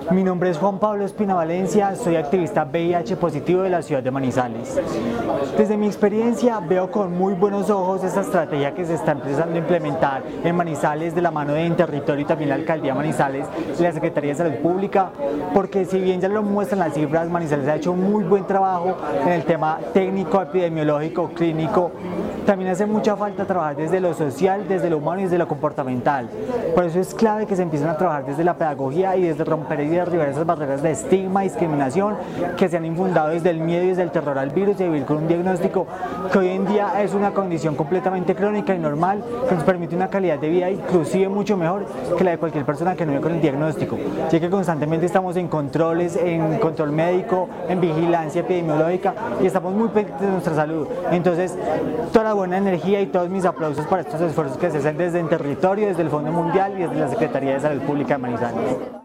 Mi nombre es Juan Pablo Espina Valencia, soy activista VIH positivo de la ciudad de Manizales. Desde mi experiencia veo con muy buenos ojos esta estrategia que se está empezando a implementar en Manizales de la mano de Interterritorio y también la Alcaldía Manizales y la Secretaría de Salud Pública, porque si bien ya lo muestran las cifras, Manizales ha hecho un muy buen trabajo en el tema técnico, epidemiológico, clínico. También hace mucha falta trabajar desde lo social, desde lo humano y desde lo comportamental. Por eso es clave que se empiecen a trabajar desde la pedagogía y desde romper y derribar esas barreras de estigma y discriminación que se han infundado desde el miedo y desde el terror al virus y vivir con un diagnóstico que hoy en día es una condición completamente crónica y normal que nos permite una calidad de vida inclusive mucho mejor que la de cualquier persona que no vive con el diagnóstico, ya que constantemente estamos en controles, en control médico, en vigilancia epidemiológica y estamos muy pendientes de nuestra salud. Entonces, toda la buena energía y todos mis aplausos para estos esfuerzos que se hacen desde el territorio, desde el Fondo Mundial y desde la Secretaría de Salud Pública de Manizales.